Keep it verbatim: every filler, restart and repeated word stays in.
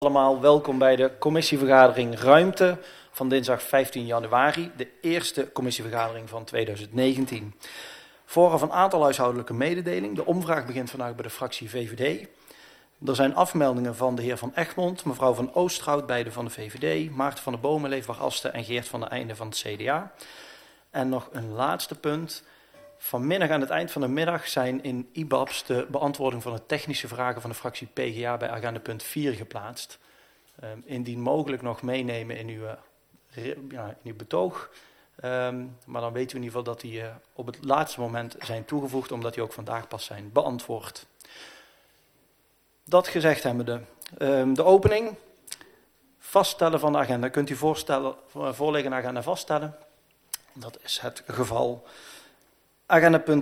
Allemaal welkom bij de commissievergadering Ruimte van dinsdag vijftien januari, de eerste commissievergadering van tweeduizend negentien. Vooraf een aantal huishoudelijke mededelingen. De omvraag begint vandaag bij de fractie V V D. Er zijn afmeldingen van de heer Van Egmond, mevrouw Van Oosterhout, beide van de V V D, Maarten van der Bomen, Leefbaar Asten en Geert van der Einde van het C D A. En nog een laatste punt. Vanmiddag aan het eind van de middag zijn in I B A B S de beantwoording van de technische vragen van de fractie P G A bij agenda punt vier geplaatst. Um, indien mogelijk nog meenemen in uw, uh, ja, in uw betoog. Um, maar dan weten we in ieder geval dat die uh, op het laatste moment zijn toegevoegd, omdat die ook vandaag pas zijn beantwoord. Dat gezegd hebbende, um, de opening. Vaststellen van de agenda. Kunt u voorstellen, voorliggende agenda vaststellen? Dat is het geval. Agenda punt